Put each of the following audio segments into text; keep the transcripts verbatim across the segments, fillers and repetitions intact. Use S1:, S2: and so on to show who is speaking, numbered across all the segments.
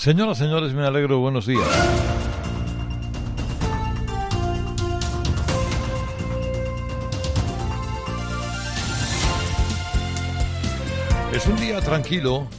S1: Señoras, señores, me alegro, buenos días. Es un día tranquilo,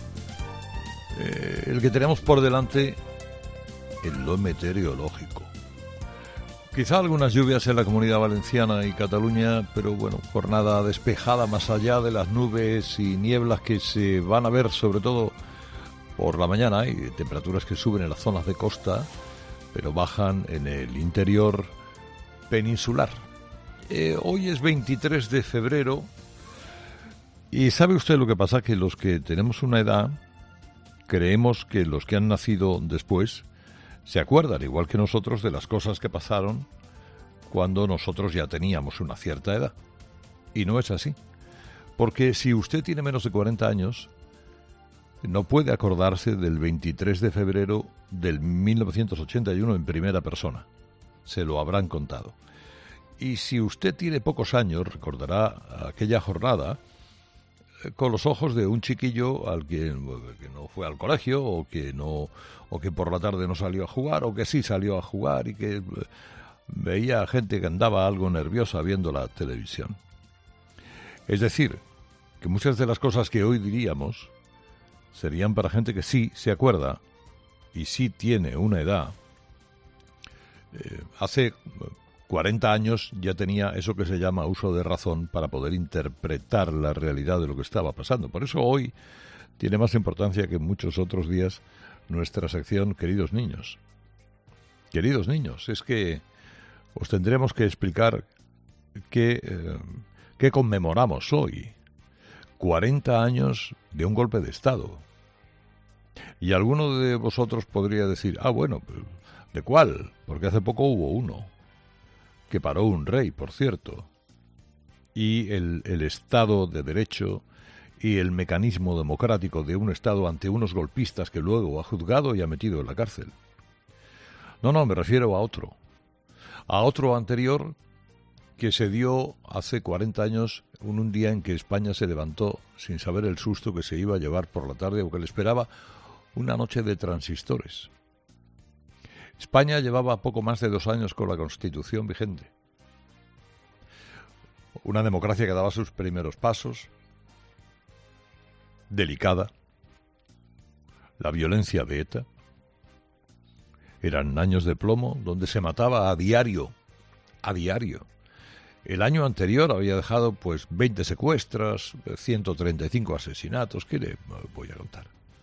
S1: eh, el que tenemos por delante en lo meteorológico. Quizá algunas lluvias en la Comunidad Valenciana y Cataluña, pero bueno, jornada despejada más allá de las nubes y nieblas que se van a ver sobre todo por la mañana, y temperaturas que suben en las zonas de costa, pero bajan en el interior peninsular. Eh, hoy es veintitrés de febrero y ¿sabe usted lo que pasa? Que los que tenemos una edad creemos que los que han nacido después se acuerdan, igual que nosotros, de las cosas que pasaron cuando nosotros ya teníamos una cierta edad. Y no es así. Porque si usted tiene menos de cuarenta años, no puede acordarse del veintitrés de febrero del mil novecientos ochenta y uno en primera persona. Se lo habrán contado. Y si usted tiene pocos años, recordará aquella jornada con los ojos de un chiquillo al que, que no fue al colegio, o que no, o que por la tarde no salió a jugar, o que sí salió a jugar y que veía gente que andaba algo nerviosa viendo la televisión. Es decir, que muchas de las cosas que hoy diríamos serían para gente que sí se acuerda y sí tiene una edad. Eh, hace cuarenta años ya tenía eso que se llama uso de razón para poder interpretar la realidad de lo que estaba pasando. Por eso hoy tiene más importancia que en muchos otros días nuestra sección Queridos Niños. Queridos niños, es que os tendremos que explicar qué, eh, qué conmemoramos hoy. cuarenta años de un golpe de Estado. Y alguno de vosotros podría decir, ah, bueno, ¿de cuál? Porque hace poco hubo uno que paró un rey, por cierto, y el, el Estado de Derecho y el mecanismo democrático de un Estado ante unos golpistas que luego ha juzgado y ha metido en la cárcel. No, no, me refiero a otro, a otro anterior que se dio hace cuarenta años, en un día en que España se levantó sin saber el susto que se iba a llevar por la tarde o que le esperaba una noche de transistores. España llevaba poco más de dos años con la Constitución vigente. Una democracia que daba sus primeros pasos, delicada. La violencia de ETA. Eran años de plomo donde se mataba a diario, a diario. El año anterior había dejado pues veinte secuestros, ciento treinta y cinco asesinatos. ¿Qué le voy a contar?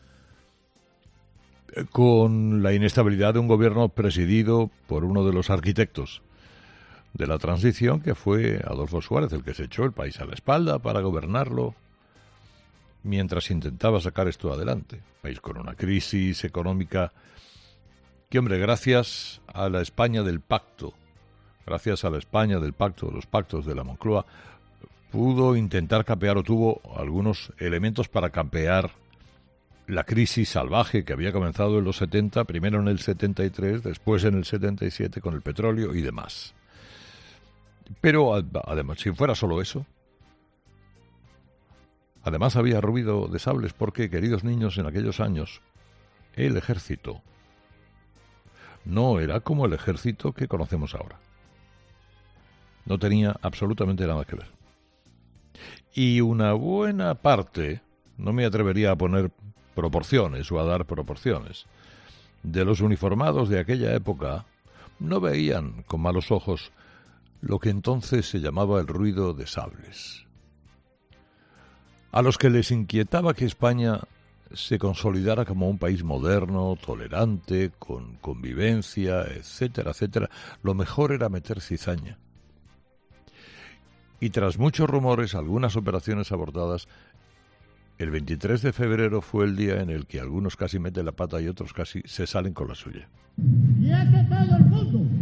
S1: Con la inestabilidad de un gobierno presidido por uno de los arquitectos de la transición, que fue Adolfo Suárez, el que se echó el país a la espalda para gobernarlo mientras intentaba sacar esto adelante. País con una crisis económica que, hombre, gracias a la España del pacto, gracias a la España del pacto, los pactos de la Moncloa, pudo intentar capear o tuvo algunos elementos para capear la crisis salvaje que había comenzado en los setenta, primero en el setenta y tres, después en el setenta y siete con el petróleo y demás. Pero además, si fuera solo eso, además había ruido de sables porque, queridos niños, en aquellos años el ejército no era como el ejército que conocemos ahora. No tenía absolutamente nada que ver. Y una buena parte, no me atrevería a poner proporciones o a dar proporciones, de los uniformados de aquella época no veían con malos ojos lo que entonces se llamaba el ruido de sables. A los que les inquietaba que España se consolidara como un país moderno, tolerante, con convivencia, etcétera, etcétera, lo mejor era meter cizaña. Y tras muchos rumores, algunas operaciones abortadas, el veintitrés de febrero fue el día en el que algunos casi meten la pata y otros casi se salen con la suya.
S2: ¡Y este todo el mundo!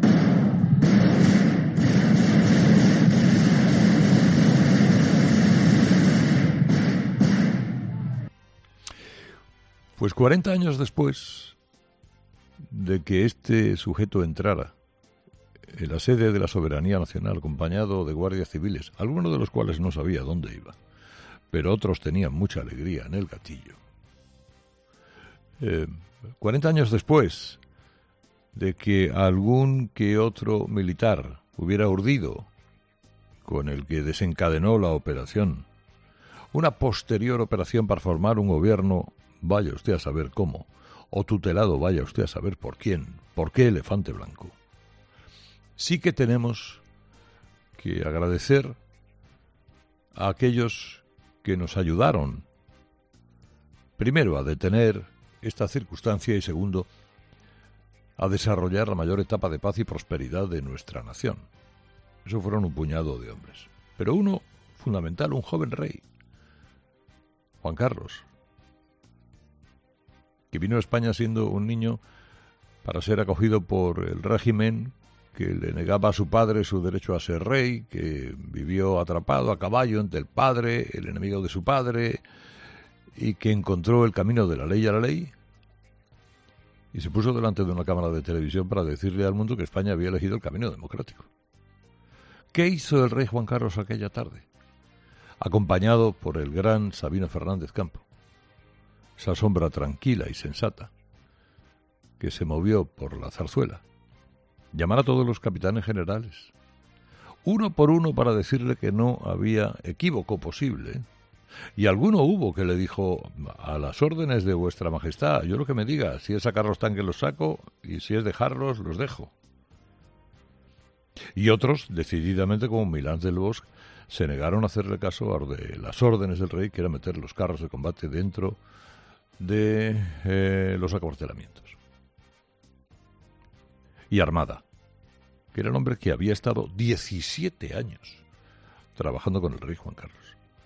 S1: Pues cuarenta años después de que este sujeto entrara en la sede de la Soberanía Nacional, acompañado de guardias civiles, algunos de los cuales no sabía dónde iba, pero otros tenían mucha alegría en el gatillo. Eh, cuarenta años después de que algún que otro militar hubiera urdido, con el que desencadenó la operación, una posterior operación para formar un gobierno, vaya usted a saber cómo, o tutelado, vaya usted a saber por quién, por qué elefante blanco. Sí que tenemos que agradecer a aquellos que nos ayudaron, primero, a detener esta circunstancia y, segundo, a desarrollar la mayor etapa de paz y prosperidad de nuestra nación. Eso fueron un puñado de hombres. Pero uno fundamental, un joven rey, Juan Carlos, que vino a España siendo un niño para ser acogido por el régimen que le negaba a su padre su derecho a ser rey, que vivió atrapado a caballo entre el padre, el enemigo de su padre, y que encontró el camino de la ley a la ley, y se puso delante de una cámara de televisión para decirle al mundo que España había elegido el camino democrático. ¿Qué hizo el rey Juan Carlos aquella tarde? Acompañado por el gran Sabino Fernández Campo, esa sombra tranquila y sensata que se movió por la zarzuela, llamar a todos los capitanes generales, uno por uno, para decirle que no había equívoco posible. Y alguno hubo que le dijo: a las órdenes de vuestra majestad, yo lo que me diga, si es sacar los tanques los saco, y si es dejarlos, los dejo. Y otros, decididamente, como Milán del Bosque, se negaron a hacerle caso a de las órdenes del rey, que era meter los carros de combate dentro de eh, los acuartelamientos. Y Armada, que era el hombre que había estado diecisiete años trabajando con el rey Juan Carlos,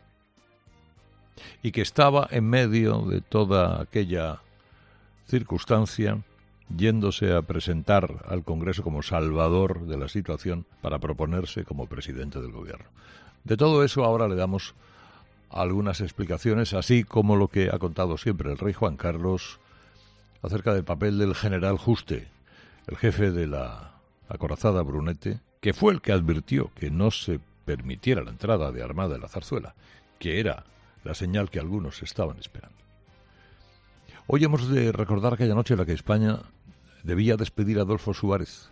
S1: y que estaba en medio de toda aquella circunstancia, yéndose a presentar al Congreso como salvador de la situación para proponerse como presidente del gobierno. De todo eso ahora le damos algunas explicaciones, así como lo que ha contado siempre el rey Juan Carlos acerca del papel del general Juste, el jefe de la acorazada Brunete, que fue el que advirtió que no se permitiera la entrada de Armada en la zarzuela, que era la señal que algunos estaban esperando. Hoy hemos de recordar aquella noche en la que España debía despedir a Adolfo Suárez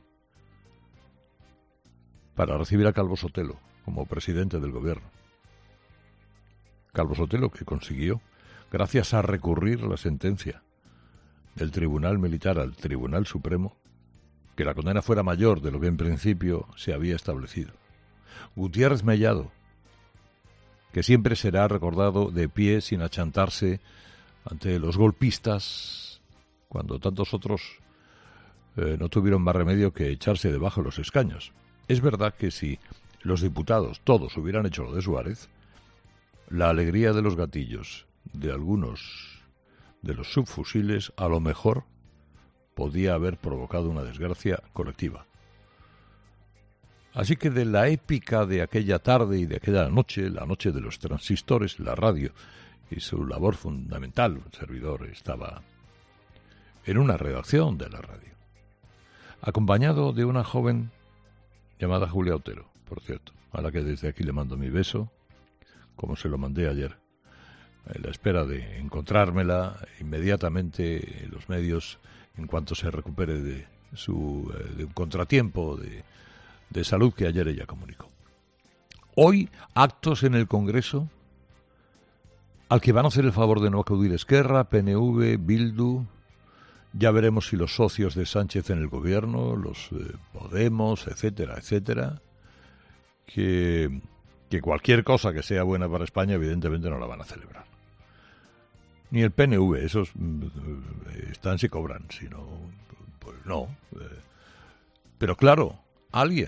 S1: para recibir a Calvo Sotelo como presidente del gobierno. Calvo Sotelo, que consiguió, gracias a recurrir la sentencia del Tribunal Militar al Tribunal Supremo, que la condena fuera mayor de lo que en principio se había establecido. Gutiérrez Mellado, que siempre será recordado de pie sin achantarse ante los golpistas, cuando tantos otros eh, no tuvieron más remedio que echarse debajo de los escaños. Es verdad que si los diputados todos hubieran hecho lo de Suárez, la alegría de los gatillos de algunos de los subfusiles a lo mejor podía haber provocado una desgracia colectiva. Así que de la épica de aquella tarde y de aquella noche, la noche de los transistores, la radio y su labor fundamental, un servidor estaba en una redacción de la radio, acompañado de una joven llamada Julia Otero, por cierto, a la que desde aquí le mando mi beso, como se lo mandé ayer, en la espera de encontrármela inmediatamente en los medios en cuanto se recupere de su eh, de un contratiempo de, de salud que ayer ella comunicó. Hoy, actos en el Congreso al que van a hacer el favor de no acudir Esquerra, P N V, Bildu. Ya veremos si los socios de Sánchez en el gobierno, los eh, Podemos, etcétera, etcétera, que, que cualquier cosa que sea buena para España evidentemente no la van a celebrar. Ni el P N V, esos eh, están si cobran, sino pues no. Eh, pero claro, alguien,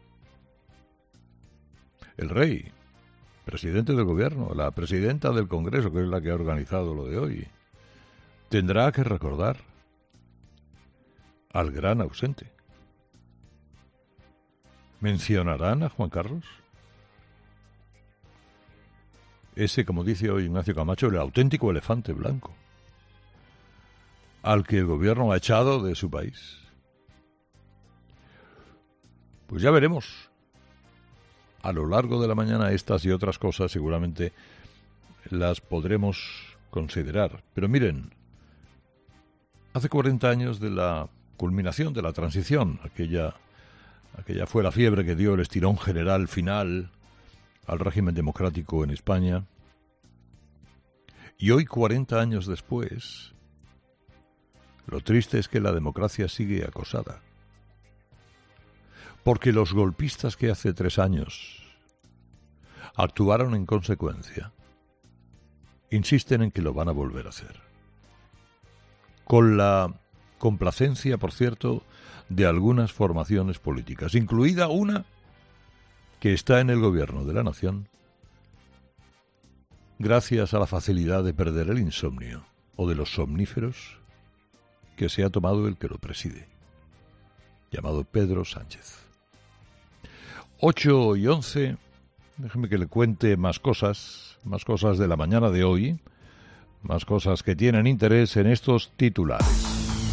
S1: el rey, presidente del gobierno, la presidenta del Congreso, que es la que ha organizado lo de hoy, tendrá que recordar al gran ausente. ¿Mencionarán a Juan Carlos? Ese, como dice hoy Ignacio Camacho, el auténtico elefante blanco, al que el gobierno ha echado de su país. Pues ya veremos. A lo largo de la mañana estas y otras cosas seguramente las podremos considerar. Pero miren, Hace cuarenta años de la culminación de la transición, aquella, aquella fue la fiebre que dio el estirón general final al régimen democrático en España. Y hoy, cuarenta años después, lo triste es que la democracia sigue acosada. Porque los golpistas que hace tres años actuaron en consecuencia, insisten en que lo van a volver a hacer. Con la complacencia, por cierto, de algunas formaciones políticas, incluida una que está en el gobierno de la nación, gracias a la facilidad de perder el insomnio o de los somníferos que se ha tomado el que lo preside, llamado Pedro Sánchez. ocho y once, déjeme que le cuente más cosas, más cosas de la mañana de hoy, más cosas que tienen interés en estos titulares.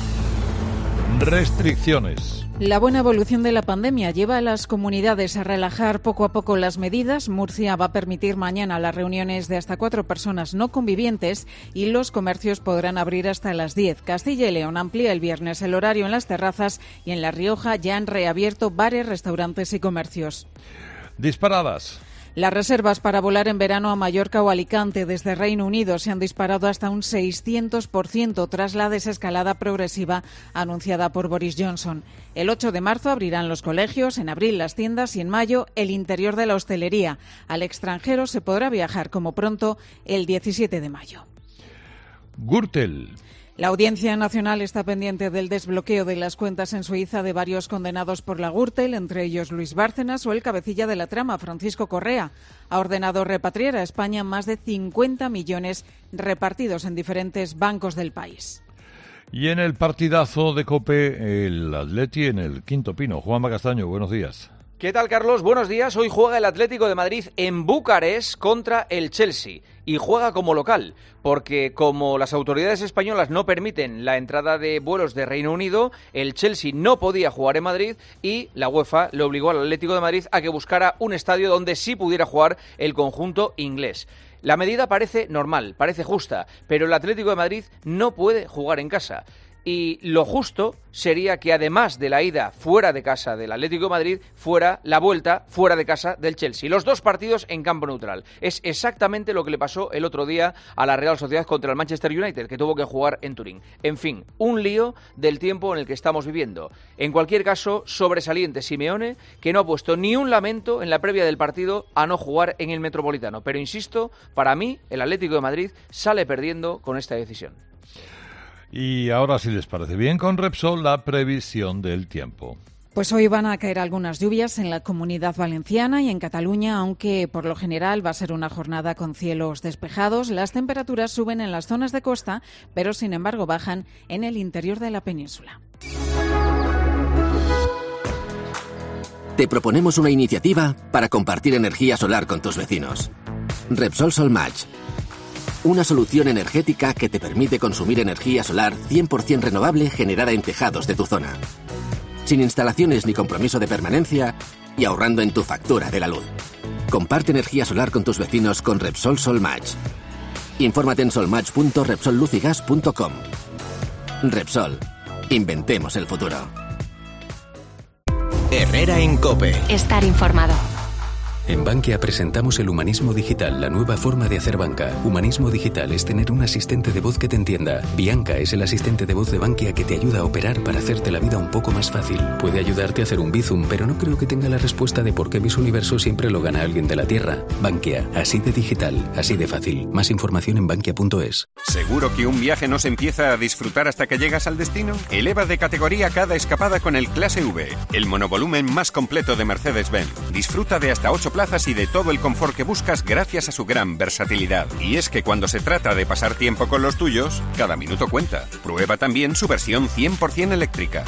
S1: Restricciones.
S3: La buena evolución de la pandemia lleva a las comunidades a relajar poco a poco las medidas. Murcia va a permitir mañana las reuniones de hasta cuatro personas no convivientes y los comercios podrán abrir hasta las diez. Castilla y León amplía el viernes el horario en las terrazas y en La Rioja ya han reabierto bares, restaurantes y comercios.
S1: Disparadas.
S3: Las reservas para volar en verano a Mallorca o Alicante desde Reino Unido se han disparado hasta un seiscientos por ciento tras la desescalada progresiva anunciada por Boris Johnson. El ocho de marzo abrirán los colegios, en abril las tiendas y en mayo el interior de la hostelería. Al extranjero se podrá viajar como pronto el diecisiete de mayo.
S1: Gürtel.
S3: La Audiencia Nacional está pendiente del desbloqueo de las cuentas en Suiza de varios condenados por la Gürtel, entre ellos Luis Bárcenas o el cabecilla de la trama, Francisco Correa. Ha ordenado repatriar a España más de cincuenta millones repartidos en diferentes bancos del país.
S1: Y en el partidazo de COPE, el Atleti en el Quinto Pino. Juanma Castaño, buenos días.
S4: ¿Qué tal, Carlos? Buenos días. Hoy juega el Atlético de Madrid en Bucarest contra el Chelsea y juega como local, porque como las autoridades españolas no permiten la entrada de vuelos de Reino Unido, el Chelsea no podía jugar en Madrid y la UEFA le obligó al Atlético de Madrid a que buscara un estadio donde sí pudiera jugar el conjunto inglés. La medida parece normal, parece justa, pero el Atlético de Madrid no puede jugar en casa. Y lo justo sería que además de la ida fuera de casa del Atlético de Madrid, fuera la vuelta fuera de casa del Chelsea. Los dos partidos en campo neutral. Es exactamente lo que le pasó el otro día a la Real Sociedad contra el Manchester United, que tuvo que jugar en Turín. En fin, un lío del tiempo en el que estamos viviendo. En cualquier caso, sobresaliente Simeone, que no ha puesto ni un lamento en la previa del partido a no jugar en el Metropolitano. Pero insisto, para mí, el Atlético de Madrid sale perdiendo con esta decisión.
S1: Y ahora, si les parece bien, con Repsol, la previsión del tiempo.
S3: Pues hoy van a caer algunas lluvias en la Comunidad Valenciana y en Cataluña, aunque por lo general va a ser una jornada con cielos despejados. Las temperaturas suben en las zonas de costa, pero sin embargo bajan en el interior de la península.
S5: Te proponemos una iniciativa para compartir energía solar con tus vecinos. Repsol Solmatch. Una solución energética que te permite consumir energía solar cien por ciento renovable generada en tejados de tu zona. Sin instalaciones ni compromiso de permanencia y ahorrando en tu factura de la luz. Comparte energía solar con tus vecinos con Repsol Solmatch. Infórmate en solmatch punto repsol luz y gas punto com. Repsol. Inventemos el futuro.
S6: Herrera en COPE.
S7: Estar informado.
S6: En Bankia presentamos el Humanismo Digital, la nueva forma de hacer banca. Humanismo Digital es tener un asistente de voz que te entienda. Bianca es el asistente de voz de Bankia que te ayuda a operar para hacerte la vida un poco más fácil. Puede ayudarte a hacer un Bizum, pero no creo que tenga la respuesta de por qué Miss Universo siempre lo gana alguien de la Tierra. Bankia, así de digital, así de fácil. Más información en bankia punto es.
S8: ¿Seguro que un viaje no se empieza a disfrutar hasta que llegas al destino? Eleva de categoría cada escapada con el Clase V, el monovolumen más completo de Mercedes-Benz. Disfruta de hasta ocho plazas y de todo el confort que buscas gracias a su gran versatilidad. Y es que cuando se trata de pasar tiempo con los tuyos, cada minuto cuenta. Prueba también su versión cien por ciento eléctrica.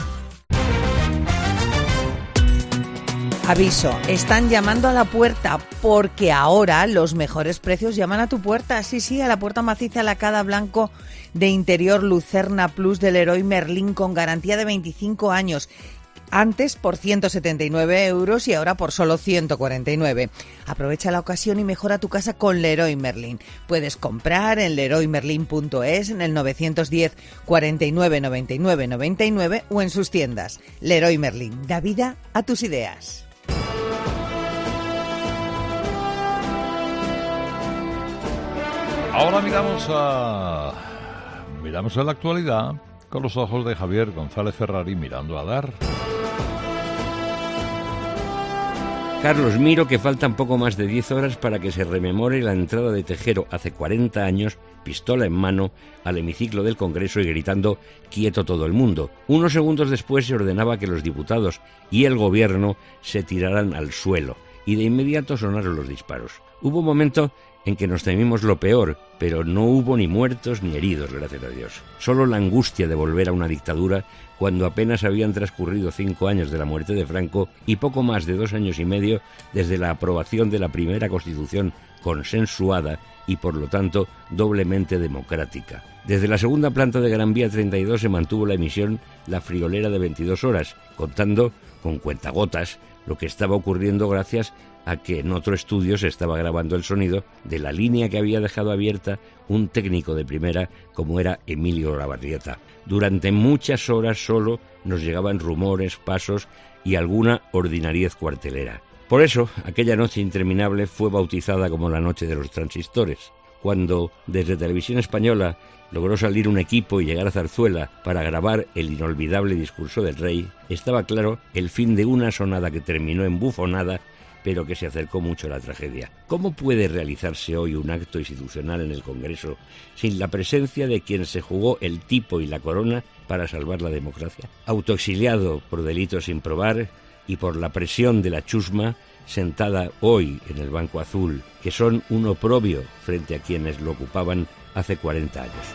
S9: Aviso, están llamando a la puerta porque ahora los mejores precios llaman a tu puerta. Sí, sí, a la puerta maciza lacada blanco de interior Lucerna Plus del Leroy Merlin con garantía de veinticinco años. Antes por ciento setenta y nueve euros y ahora por solo ciento cuarenta y nueve. Aprovecha la ocasión y mejora tu casa con Leroy Merlin. Puedes comprar en leroy merlin punto es, en el novecientos diez, cuarenta y nueve, noventa y nueve, noventa y nueve o en sus tiendas. Leroy Merlin, da vida a tus ideas.
S1: Ahora miramos a miramos a la actualidad con los ojos de Javier González Ferrari mirando a Dar.
S7: Carlos, miro que faltan poco más de diez horas para que se rememore la entrada de Tejero hace cuarenta años, pistola en mano, al hemiciclo del Congreso y gritando «quieto todo el mundo». Unos segundos después se ordenaba que los diputados y el gobierno se tiraran al suelo y de inmediato sonaron los disparos. Hubo un momento en que nos temimos lo peor, pero no hubo ni muertos ni heridos, gracias a Dios. Solo la angustia de volver a una dictadura cuando apenas habían transcurrido cinco años de la muerte de Franco y poco más de dos años y medio desde la aprobación de la primera Constitución consensuada y, por lo tanto, doblemente democrática. Desde la segunda planta de Gran Vía treinta y dos se mantuvo la emisión La Friolera de veintidós horas, contando con cuentagotas lo que estaba ocurriendo gracias a que en otro estudio se estaba grabando el sonido de la línea que había dejado abierta un técnico de primera como era Emilio Olavarrieta. Durante muchas horas solo nos llegaban rumores, pasos y alguna ordinariez cuartelera. Por eso, aquella noche interminable fue bautizada como la noche de los transistores. Cuando, desde Televisión Española, logró salir un equipo y llegar a Zarzuela para grabar el inolvidable discurso del rey, estaba claro el fin de una sonada que terminó en bufonada, pero que se acercó mucho a la tragedia. ¿Cómo puede realizarse hoy un acto institucional en el Congreso sin la presencia de quien se jugó el tipo y la corona para salvar la democracia? Autoexiliado por delitos sin probar y por la presión de la chusma, sentada hoy en el banco azul, que son un oprobio frente a quienes lo ocupaban hace cuarenta años.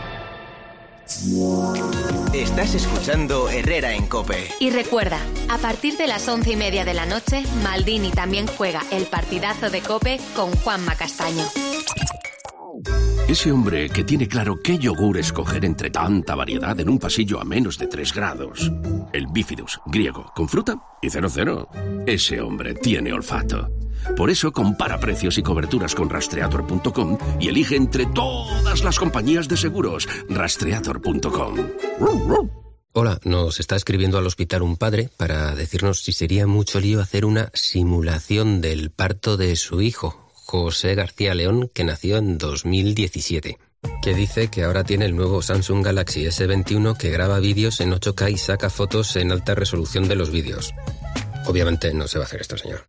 S10: Estás escuchando Herrera en COPE.
S11: Y recuerda, a partir de las once y media de la noche, Maldini también juega el partidazo de COPE con Juanma Castaño.
S12: Ese hombre que tiene claro qué yogur escoger entre tanta variedad en un pasillo a menos de tres grados. El bífidus, griego, con fruta y cero cero. Ese hombre tiene olfato. Por eso compara precios y coberturas con rastreator punto com y elige entre todas las compañías de seguros. rastreator punto com.
S13: Hola, nos está escribiendo al hospital un padre para decirnos si sería mucho lío hacer una simulación del parto de su hijo, José García León, que nació en dos mil diecisiete. Que dice que ahora tiene el nuevo Samsung Galaxy ese veintiuno que graba vídeos en ocho K y saca fotos en alta resolución de los vídeos. Obviamente no se va a hacer esto, señor.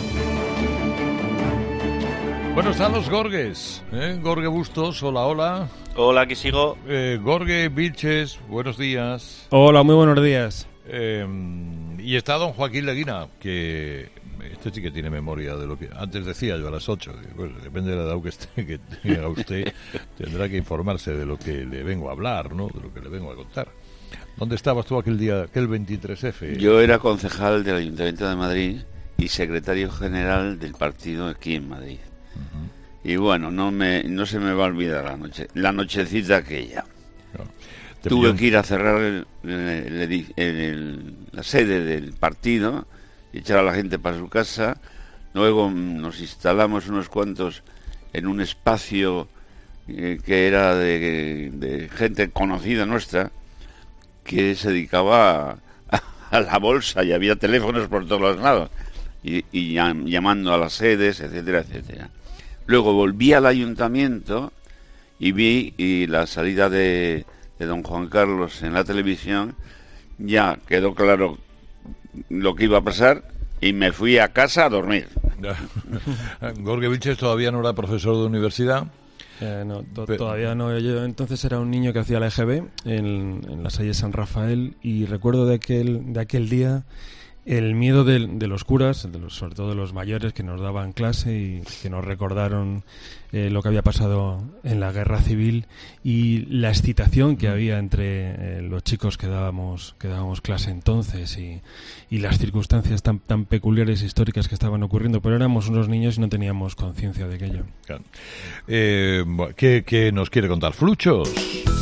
S1: Bueno, están los Gorges, ¿eh? Gorge Bustos, hola, hola.
S14: Hola, aquí sigo.
S1: Eh, Gorge Vilches, buenos días.
S15: Hola, muy buenos días.
S1: Eh, y está don Joaquín Leguina, que este sí que tiene memoria de lo que antes decía yo a las ocho. Pues depende de la edad que, esté, que tenga usted, tendrá que informarse de lo que le vengo a hablar, ¿no? De lo que le vengo a contar. ¿Dónde estabas tú aquel día, aquel veintitrés efe?
S16: Yo era concejal del Ayuntamiento de Madrid y secretario general del partido aquí en Madrid. Uh-huh. Y bueno, no me no se me va a olvidar la noche la nochecita aquella. No. Tuve pilló... que ir a cerrar el, el, el, el, la sede del partido y echar a la gente para su casa. Luego nos instalamos unos cuantos en un espacio eh, que era de, de gente conocida nuestra que se dedicaba a, a la bolsa y había teléfonos por todos los lados y, y llamando a las sedes, etcétera, etcétera. Luego volví al ayuntamiento y vi y la salida de, de don Juan Carlos en la televisión. Ya quedó claro lo que iba a pasar y me fui a casa a dormir.
S1: Gorge Vilches todavía no era profesor de universidad.
S15: Eh, no, to- todavía no. Yo entonces era un niño que hacía la E G B en, en la Salle San Rafael y recuerdo de aquel, de aquel día el miedo de, de los curas, de los, sobre todo de los mayores que nos daban clase y que nos recordaron eh, lo que había pasado en la guerra civil y la excitación que había entre eh, los chicos que dábamos que dábamos clase entonces y, y las circunstancias tan, tan peculiares e históricas que estaban ocurriendo, pero éramos unos niños y no teníamos conciencia de aquello.
S1: Claro. Eh, ¿qué, ¿Qué nos quiere contar Fluchos?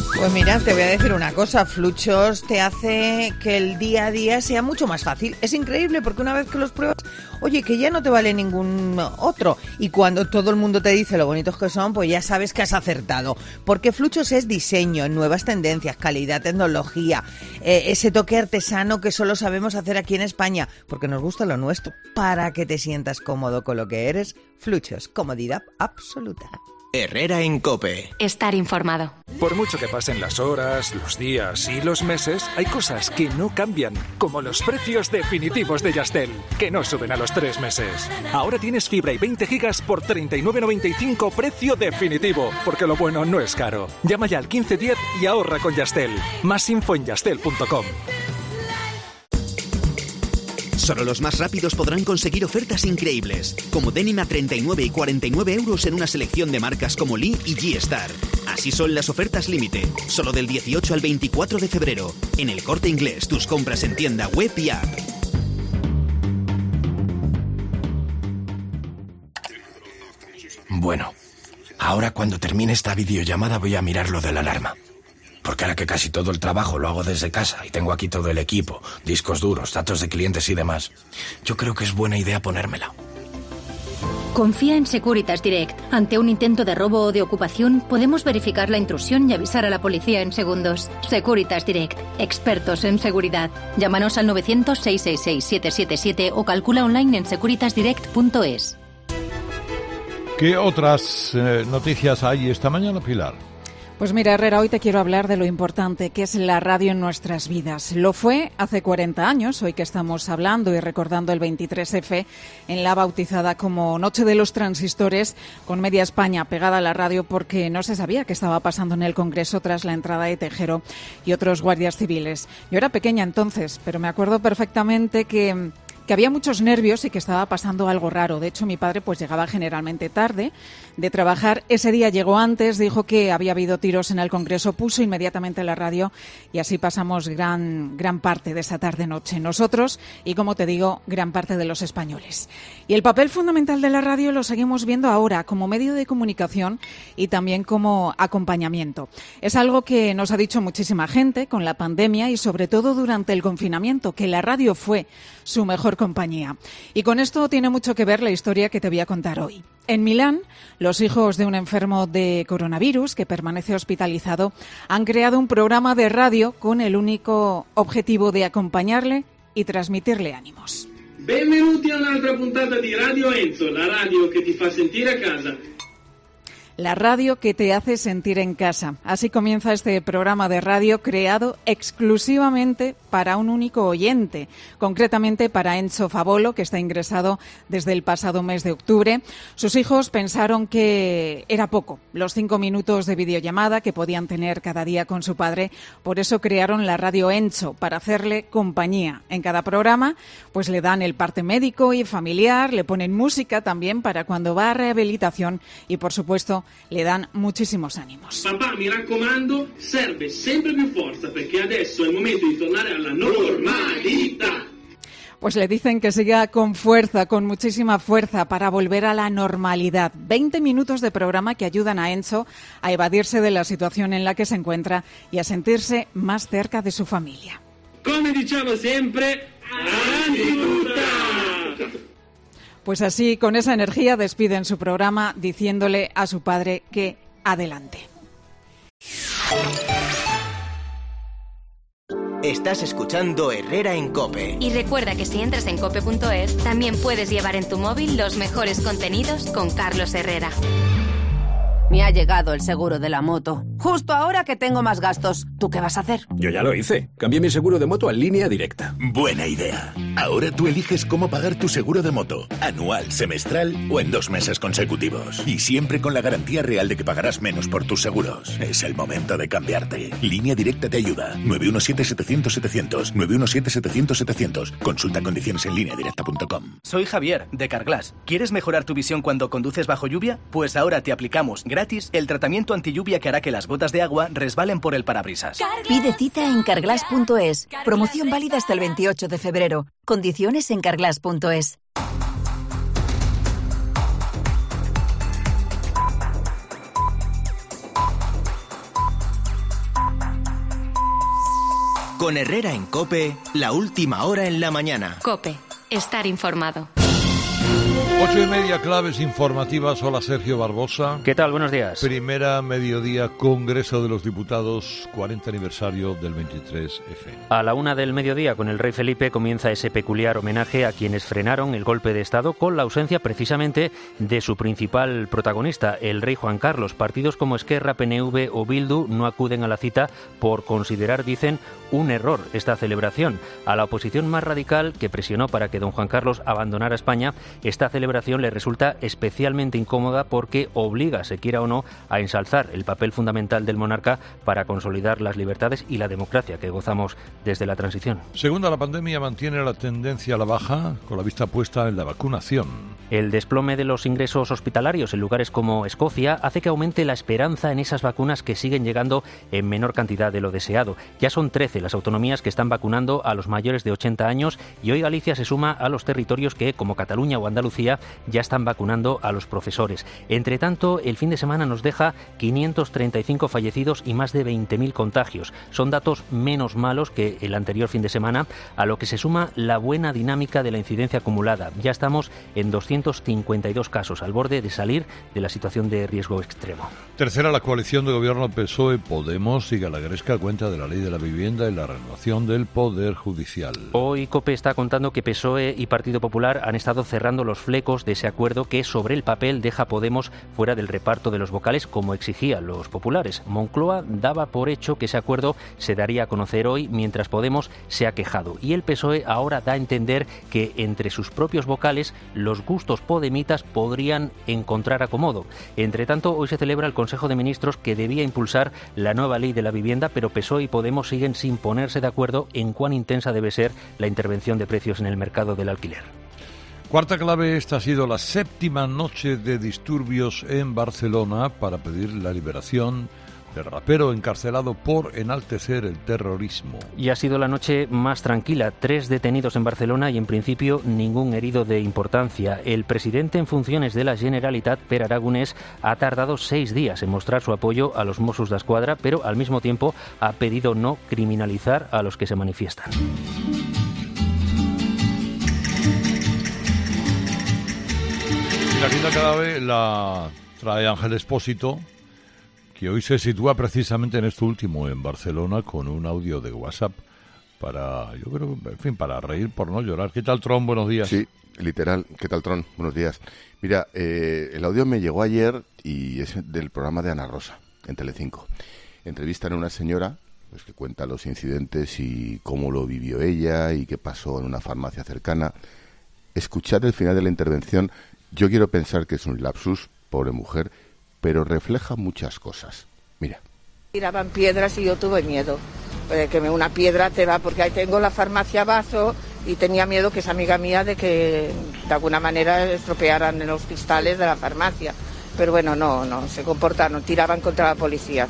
S9: Pues mira, te voy a decir una cosa, Fluchos te hace que el día a día sea mucho más fácil. Es increíble porque una vez que los pruebas, oye, que ya no te vale ningún otro. Y cuando todo el mundo te dice lo bonitos que son, pues ya sabes que has acertado. Porque Fluchos es diseño, nuevas tendencias, calidad, tecnología, eh, ese toque artesano que solo sabemos hacer aquí en España, porque nos gusta lo nuestro. Para que te sientas cómodo con lo que eres, Fluchos, comodidad absoluta.
S10: Herrera en COPE.
S11: Estar informado.
S14: Por mucho que pasen las horas, los días y los meses, hay cosas que no cambian, como los precios definitivos de Yastel, que no suben a los tres meses. Ahora tienes fibra y veinte gigas por treinta y nueve noventa y cinco precio definitivo, porque lo bueno no es caro. Llama ya al quince diez y ahorra con Yastel. Más info en yastel punto com.
S17: Solo los más rápidos podrán conseguir ofertas increíbles, como denim a treinta y nueve y cuarenta y nueve euros en una selección de marcas como Lee y G-Star. Así son las ofertas límite, solo del dieciocho al veinticuatro de febrero. En El Corte Inglés, tus compras en tienda web y app.
S18: Bueno, ahora cuando termine esta videollamada voy a mirar lo de la alarma. Porque ahora que casi todo el trabajo lo hago desde casa y tengo aquí todo el equipo, discos duros, datos de clientes y demás, yo creo que es buena idea ponérmela.
S19: Confía en Securitas Direct. Ante un intento de robo o de ocupación, podemos verificar la intrusión y avisar a la policía en segundos. Securitas Direct. Expertos en seguridad. Llámanos al novecientos, seiscientos sesenta y seis, siete siete siete o calcula online en securitas direct punto es.
S1: ¿Qué otras eh, noticias hay esta mañana, Pilar?
S3: Pues mira, Herrera, hoy te quiero hablar de lo importante que es la radio en nuestras vidas. Lo fue hace cuarenta años, hoy que estamos hablando y recordando el veintitrés efe, en la bautizada como Noche de los Transistores, con media España pegada a la radio porque no se sabía qué estaba pasando en el Congreso tras la entrada de Tejero y otros guardias civiles. Yo era pequeña entonces, pero me acuerdo perfectamente que... que había muchos nervios y que estaba pasando algo raro. De hecho, mi padre pues llegaba generalmente tarde de trabajar. Ese día llegó antes, dijo que había habido tiros en el Congreso, puso inmediatamente la radio y así pasamos gran, gran parte de esa tarde-noche. Nosotros y, como te digo, gran parte de los españoles. Y el papel fundamental de la radio lo seguimos viendo ahora como medio de comunicación y también como acompañamiento. Es algo que nos ha dicho muchísima gente con la pandemia y sobre todo durante el confinamiento, que la radio fue su mejor compañía. Y con esto tiene mucho que ver la historia que te voy a contar hoy. En Milán, los hijos de un enfermo de coronavirus que permanece hospitalizado han creado un programa de radio con el único objetivo de acompañarle y transmitirle ánimos.
S20: Benvenuti a un'altra puntata di Radio Enzo, la radio que te fa sentire a casa.
S3: La radio que te hace sentir en casa. Así comienza este programa de radio creado exclusivamente para un único oyente, concretamente para Enzo Favolo, que está ingresado desde el pasado mes de octubre. Sus hijos pensaron que era poco, los cinco minutos de videollamada que podían tener cada día con su padre. Por eso crearon la radio Enzo, para hacerle compañía. En cada programa pues le dan el parte médico y familiar, le ponen música también para cuando va a rehabilitación y, por supuesto, le dan muchísimos ánimos.
S20: Papà, mi raccomando, serve sempre più forza perché adesso è il momento di tornare alla normalità.
S3: Pues le dicen que siga con fuerza, con muchísima fuerza, para volver a la normalidad. veinte minutos de programa que ayudan a Enzo a evadirse de la situación en la que se encuentra y a sentirse más cerca de su familia.
S20: Come diciamo sempre, avanti tutta!
S3: Pues así, con esa energía, despiden su programa diciéndole a su padre que adelante.
S10: Estás escuchando Herrera en COPE.
S11: Y recuerda que si entras en cope punto es, también puedes llevar en tu móvil los mejores contenidos con Carlos Herrera.
S21: Me ha llegado el seguro de la moto. Justo ahora que tengo más gastos. ¿Tú qué vas a hacer?
S22: Yo ya lo hice. Cambié mi seguro de moto a Línea Directa.
S23: Buena idea. Ahora tú eliges cómo pagar tu seguro de moto. Anual, semestral o en dos meses consecutivos. Y siempre con la garantía real de que pagarás menos por tus seguros. Es el momento de cambiarte. Línea Directa te ayuda. nueve uno siete, setecientos, setecientos. nueve uno siete, setecientos, setecientos. Consulta condiciones en línea directa punto com.
S24: Soy Javier, de Carglass. ¿Quieres mejorar tu visión cuando conduces bajo lluvia? Pues ahora te aplicamos gratis el tratamiento antilluvia que hará que las gotas de agua resbalen por el parabrisas.
S21: Pide cita en carglass punto es. Promoción válida hasta el veintiocho de febrero. Condiciones en carglass punto es.
S10: Con Herrera en COPE, la última hora en la mañana.
S11: COPE, estar informado.
S1: Ocho y media, claves informativas. Hola, Sergio Barbosa.
S2: ¿Qué tal? Buenos días.
S1: Primera mediodía, Congreso de los Diputados, cuarenta aniversario del veintitrés efe.
S2: A la una del mediodía, con el rey Felipe, comienza ese peculiar homenaje a quienes frenaron el golpe de Estado con la ausencia precisamente de su principal protagonista, el rey Juan Carlos. Partidos como Esquerra, P N V o Bildu no acuden a la cita por considerar, dicen, un error esta celebración. A la oposición más radical, que presionó para que don Juan Carlos abandonara España, esta celebración le resulta especialmente incómoda porque obliga, se quiera o no, a ensalzar el papel fundamental del monarca para consolidar las libertades y la democracia que gozamos desde la transición.
S1: Segunda, la pandemia mantiene la tendencia a la baja, con la vista puesta en la vacunación.
S2: El desplome de los ingresos hospitalarios en lugares como Escocia hace que aumente la esperanza en esas vacunas que siguen llegando en menor cantidad de lo deseado. Ya son trece las autonomías que están vacunando a los mayores de ochenta años y hoy Galicia se suma a los territorios que, como Cataluña o Andalucía, ya están vacunando a los profesores. Entre tanto, el fin de semana nos deja quinientos treinta y cinco fallecidos y más de veinte mil contagios. Son datos menos malos que el anterior fin de semana, a lo que se suma la buena dinámica de la incidencia acumulada. Ya estamos en doscientos cincuenta y dos casos, al borde de salir de la situación de riesgo extremo.
S1: Tercera, la coalición de gobierno P S O E Podemos y Gallagresca cuenta de la ley de la vivienda y la renovación del Poder Judicial.
S2: Hoy COPE está contando que P S O E y Partido Popular han estado cerrando los flecos de ese acuerdo que sobre el papel deja a Podemos fuera del reparto de los vocales como exigían los populares. Moncloa daba por hecho que ese acuerdo se daría a conocer hoy, mientras Podemos se ha quejado. Y el P S O E ahora da a entender que entre sus propios vocales los gustos podemitas podrían encontrar acomodo. Entre tanto, hoy se celebra el Consejo de Ministros que debía impulsar la nueva ley de la vivienda, pero P S O E y Podemos siguen sin ponerse de acuerdo en cuán intensa debe ser la intervención de precios en el mercado del alquiler.
S1: Cuarta clave, esta ha sido la séptima noche de disturbios en Barcelona para pedir la liberación del rapero encarcelado por enaltecer el terrorismo.
S2: Y ha sido la noche más tranquila. Tres detenidos en Barcelona y en principio ningún herido de importancia. El presidente en funciones de la Generalitat, Pere Aragonès, ha tardado seis días en mostrar su apoyo a los Mossos d'Esquadra, pero al mismo tiempo ha pedido no criminalizar a los que se manifiestan.
S1: La quinta clave la trae Ángel Expósito, que hoy se sitúa precisamente en esto último, en Barcelona, con un audio de WhatsApp para, yo creo, en fin, para reír por no llorar. ¿Qué tal, Tron? Buenos días.
S4: Sí, literal. ¿Qué tal, Tron? Buenos días. Mira, eh, el audio me llegó ayer y es del programa de Ana Rosa, en Telecinco. Entrevistan a una señora pues, que cuenta los incidentes y cómo lo vivió ella y qué pasó en una farmacia cercana. Escuchad el final de la intervención. Yo quiero pensar que es un lapsus, pobre mujer, pero refleja muchas cosas. Mira.
S5: Tiraban piedras y yo tuve miedo. Eh, que me una piedra te va, porque ahí tengo la farmacia Bazo y tenía miedo, que es amiga mía, de que de alguna manera estropearan los cristales de la farmacia. Pero bueno, no, no, se comportaron, tiraban contra la policía.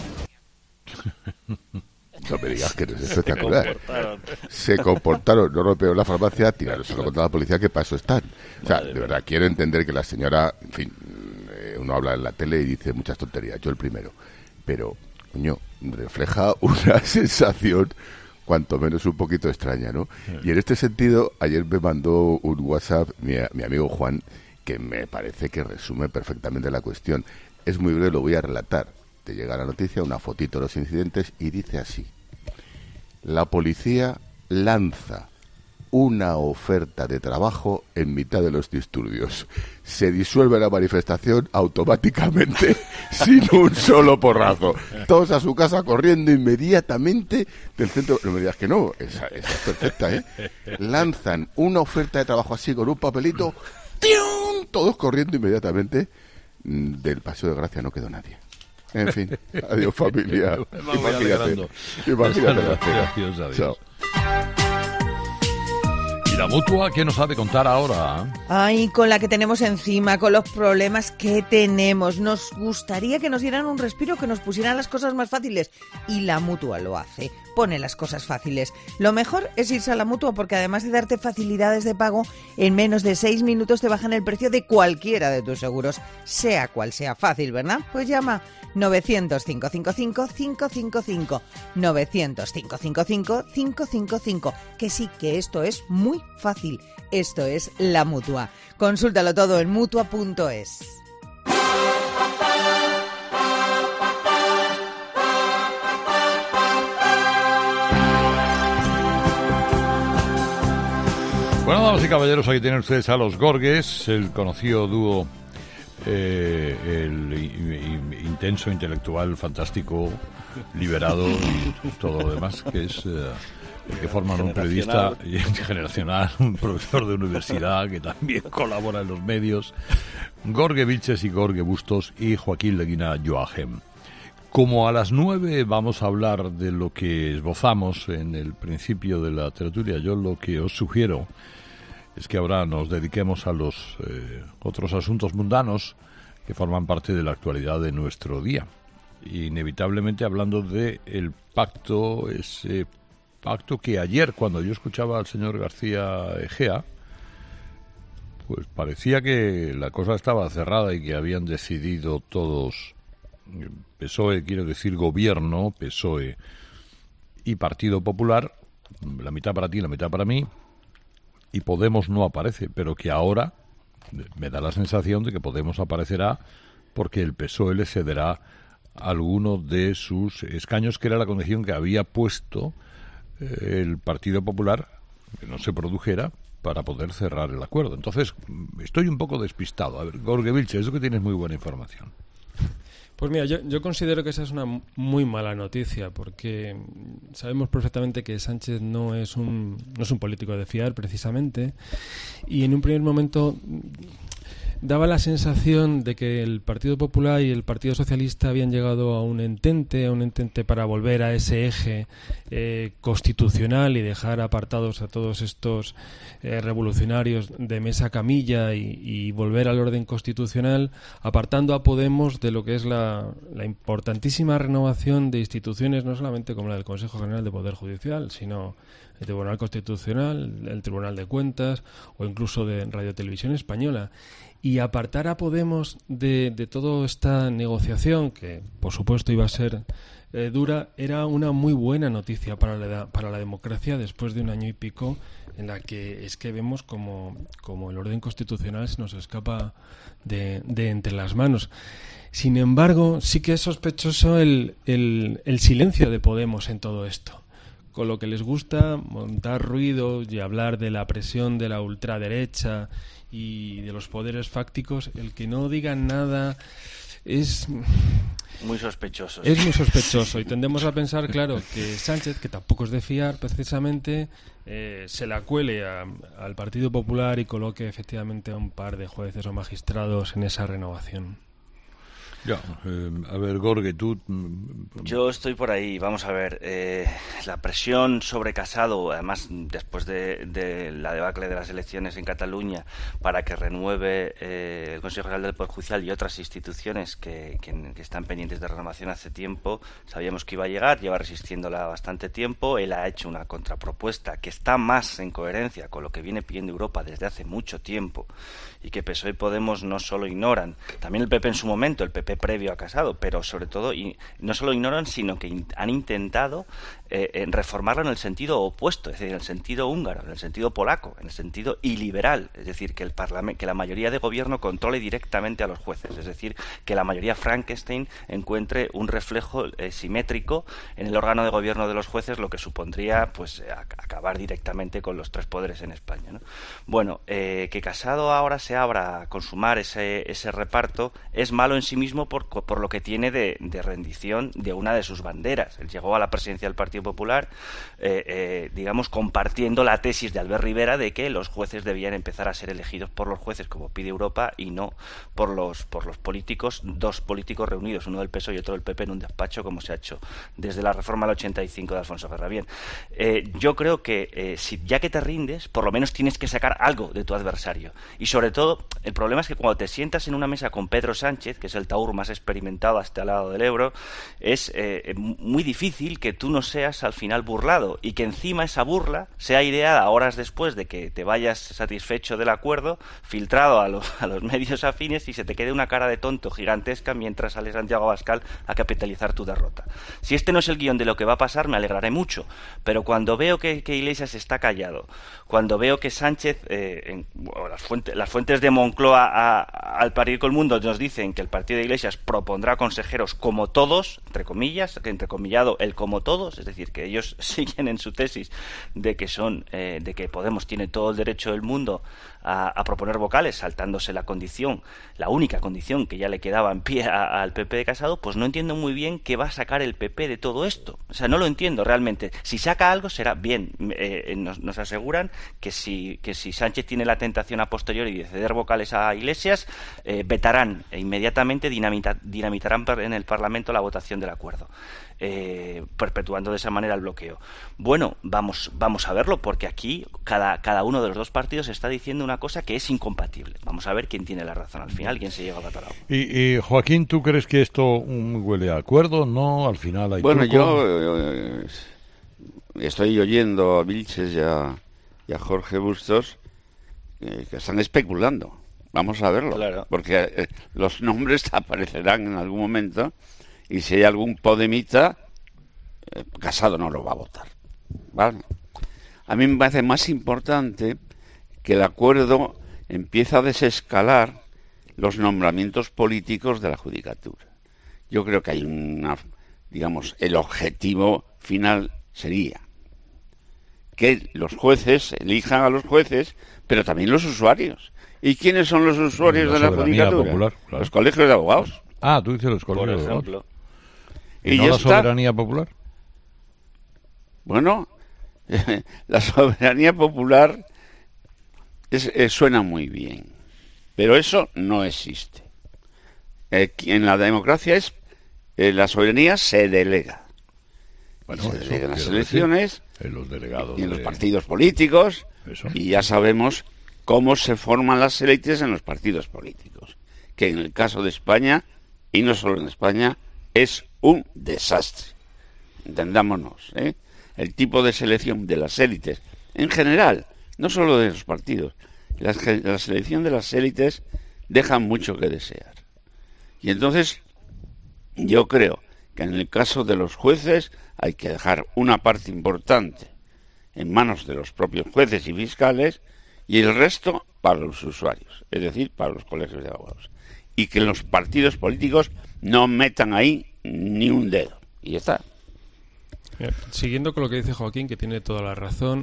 S4: No me digas que no es espectacular. Se comportaron, se comportaron no rompearon la farmacia, tiraron solo contra la policía, que paso están. O sea, de verdad, quiero entender que la señora, en fin, eh, uno habla en la tele y dice muchas tonterías, yo el primero, pero, coño, refleja una sensación cuanto menos un poquito extraña, ¿no? Y en este sentido, ayer me mandó un WhatsApp mi, mi amigo Juan, que me parece que resume perfectamente la cuestión. Es muy breve, lo voy a relatar. Te llega la noticia, una fotito de los incidentes y dice así: la policía lanza una oferta de trabajo en mitad de los disturbios. Se disuelve la manifestación automáticamente sin un solo porrazo. Todos a su casa corriendo inmediatamente del centro. No me digas que no, esa, esa es perfecta, ¿eh? Lanzan una oferta de trabajo así con un papelito, ¡tium! Todos corriendo inmediatamente. Del Paseo de Gracia no quedó nadie. En fin, adiós familia. Imagínate, imagínate la cena. Chao.
S1: la Mutua, ¿qué nos ha de contar ahora?
S9: Ay, con la que tenemos encima, con los problemas que tenemos. Nos gustaría que nos dieran un respiro, que nos pusieran las cosas más fáciles. Y la Mutua lo hace, pone las cosas fáciles. Lo mejor es irse a la Mutua porque además de darte facilidades de pago, en menos de seis minutos te bajan el precio de cualquiera de tus seguros, sea cual sea. Fácil, ¿verdad? Pues llama novecientos, cinco cinco cinco, cinco cinco cinco, novecientos, cinco cinco cinco, cinco cinco cinco. Que sí, que esto es muy fácil. Esto es la Mutua. Consúltalo todo en mutua punto es.
S1: Bueno, damas y caballeros, aquí tienen ustedes a los Gorges, el conocido dúo, eh, el i- i- intenso, intelectual, fantástico, liberado y todo lo demás, que es eh, el que forman un periodista y generacional, un profesor de universidad que también colabora en los medios, Gorge Vilches y Gorge Bustos y Joaquín Leguina Joachim. Como a las nueve vamos a hablar de lo que esbozamos en el principio de la tertulia, yo lo que os sugiero es que ahora nos dediquemos a los eh, otros asuntos mundanos que forman parte de la actualidad de nuestro día. Inevitablemente hablando de el pacto, ese pacto que ayer, cuando yo escuchaba al señor García Egea, pues parecía que la cosa estaba cerrada y que habían decidido todos, P S O E, quiero decir gobierno, P S O E y Partido Popular, la mitad para ti, la mitad para mí, y Podemos no aparece, pero que ahora me da la sensación de que Podemos aparecerá porque el P S O E le cederá alguno de sus escaños, que era la condición que había puesto eh, el Partido Popular, que no se produjera, para poder cerrar el acuerdo. Entonces, estoy un poco despistado. A ver, Gorge Vilches, eso que tienes muy buena información.
S15: Pues mira, yo, yo considero que esa es una muy mala noticia, porque sabemos perfectamente que Sánchez no es un no es un político de fiar, precisamente, y en un primer momento daba la sensación de que el Partido Popular y el Partido Socialista habían llegado a un entente, a un entente para volver a ese eje eh, constitucional y dejar apartados a todos estos eh, revolucionarios de mesa camilla y, y volver al orden constitucional, apartando a Podemos de lo que es la, la importantísima renovación de instituciones, no solamente como la del Consejo General de Poder Judicial, sino el Tribunal Constitucional, el Tribunal de Cuentas o incluso de Radio Televisión Española. Y apartar a Podemos de, de toda esta negociación, que por supuesto iba a ser eh, dura, era una muy buena noticia para la, para la democracia después de un año y pico en la que es que vemos como, como el orden constitucional se nos escapa de, de entre las manos. Sin embargo, sí que es sospechoso el, el, el silencio de Podemos en todo esto, con lo que les gusta montar ruido y hablar de la presión de la ultraderecha y de los poderes fácticos. El que no digan nada es
S6: muy sospechoso.
S15: Es muy sospechoso y tendemos a pensar, claro, que Sánchez, que tampoco es de fiar precisamente, eh, se la cuele a, al Partido Popular y coloque efectivamente a un par de jueces o magistrados en esa renovación.
S1: Ya, eh, a ver, Gorge, tú...
S6: Yo estoy por ahí, vamos a ver, eh, la presión sobre Casado, además después de, de la debacle de las elecciones en Cataluña, para que renueve eh, el Consejo General del Poder Judicial y otras instituciones que, que, que están pendientes de renovación hace tiempo, sabíamos que iba a llegar, lleva resistiéndola bastante tiempo. Él ha hecho una contrapropuesta que está más en coherencia con lo que viene pidiendo Europa desde hace mucho tiempo y que P S O E y Podemos no solo ignoran, también el P P en su momento, el P P previo a Casado, pero sobre todo, y no solo ignoran, sino que in, han intentado eh, reformarlo en el sentido opuesto, es decir, en el sentido húngaro, en el sentido polaco, en el sentido iliberal, es decir, que el parlamento, que la mayoría de gobierno controle directamente a los jueces, es decir, que la mayoría Frankenstein encuentre un reflejo eh, simétrico en el órgano de gobierno de los jueces, lo que supondría pues a, acabar directamente con los tres poderes en España, ¿no? Bueno, eh, que Casado ahora se abra a consumar ese, ese reparto es malo en sí mismo por, por lo que tiene de, de rendición de una de sus banderas. Él llegó a la presidencia del Partido Partido Popular, eh, eh, digamos, compartiendo la tesis de Albert Rivera de que los jueces debían empezar a ser elegidos por los jueces, como pide Europa, y no por los por los políticos, dos políticos reunidos, uno del P S O E y otro del P P en un despacho, como se ha hecho desde la reforma del ochenta y cinco de Alfonso Guerra. Bien, eh, yo creo que eh, si ya que te rindes, por lo menos tienes que sacar algo de tu adversario. Y sobre todo, el problema es que cuando te sientas en una mesa con Pedro Sánchez, que es el taur más experimentado hasta al lado del Ebro, es eh, muy difícil que tú no seas al final burlado, y que encima esa burla sea ideada horas después de que te vayas satisfecho del acuerdo, filtrado a los, a los medios afines, y se te quede una cara de tonto gigantesca mientras sale Santiago Abascal a capitalizar tu derrota. Si este no es el guión de lo que va a pasar, me alegraré mucho, pero cuando veo que, que Iglesias está callado, cuando veo que Sánchez, eh, en, bueno, las, fuentes, las fuentes de Moncloa a, a, al periódico El Mundo nos dicen que el partido de Iglesias propondrá consejeros como todos, entre comillas, entrecomillado el como todos, es decir, que ellos siguen en su tesis de que son, eh, de que Podemos tiene todo el derecho del mundo a, a proponer vocales, saltándose la condición, la única condición que ya le quedaba en pie a, al P P de Casado. Pues no entiendo muy bien qué va a sacar el P P de todo esto. O sea, no lo entiendo realmente. Si saca algo será bien. Eh, nos, nos aseguran que si, que si Sánchez tiene la tentación a posteriori de ceder vocales a Iglesias, eh, vetarán e inmediatamente dinamita, dinamitarán en el Parlamento la votación del acuerdo, eh, perpetuando de esa manera el bloqueo. Bueno, vamos, vamos a verlo, porque aquí cada, cada uno de los dos partidos está diciendo una cosa que es incompatible. Vamos a ver quién tiene la razón al final, quién se lleva a catalán.
S1: Y, y Joaquín, ¿tú crees que esto um, huele a acuerdo? ¿No? Al final hay
S16: Bueno,
S1: truco.
S16: yo eh, estoy oyendo a Vilches y a, y a Jorge Bustos eh, que están especulando. Vamos a verlo, claro. Porque eh, los nombres aparecerán en algún momento, y si hay algún podemita, eh, Casado no lo va a votar, ¿vale? A mí me parece más importante que el acuerdo empiece a desescalar los nombramientos políticos de la judicatura. Yo creo que hay una, digamos, el objetivo final sería que los jueces elijan a los jueces, pero también los usuarios. ¿Y quiénes son los usuarios la de la judicatura?
S1: Popular, claro.
S16: Los colegios de abogados.
S1: Ah, tú dices los colegios
S16: Por
S1: de
S16: ejemplo.
S1: abogados. ¿Y, ¿Y no la está... soberanía popular?
S16: Bueno, la soberanía popular es, eh, suena muy bien, pero eso no existe. Eh, en la democracia es eh, la soberanía se delega. Bueno, se delega en las elecciones,
S1: en los delegados
S16: y en
S1: de...
S16: los partidos políticos,
S1: eso.
S16: Y ya sabemos cómo se forman las élites en los partidos políticos, que en el caso de España, y no solo en España, es un desastre. Entendámonos, ¿eh? El tipo de selección de las élites, en general, no solo de los partidos, la, la selección de las élites deja mucho que desear. Y entonces, yo creo que en el caso de los jueces hay que dejar una parte importante en manos de los propios jueces y fiscales, y el resto para los usuarios, es decir, para los colegios de abogados. Y que los partidos políticos no metan ahí ni un dedo. Y ya está.
S15: Siguiendo con lo que dice Joaquín, que tiene toda la razón,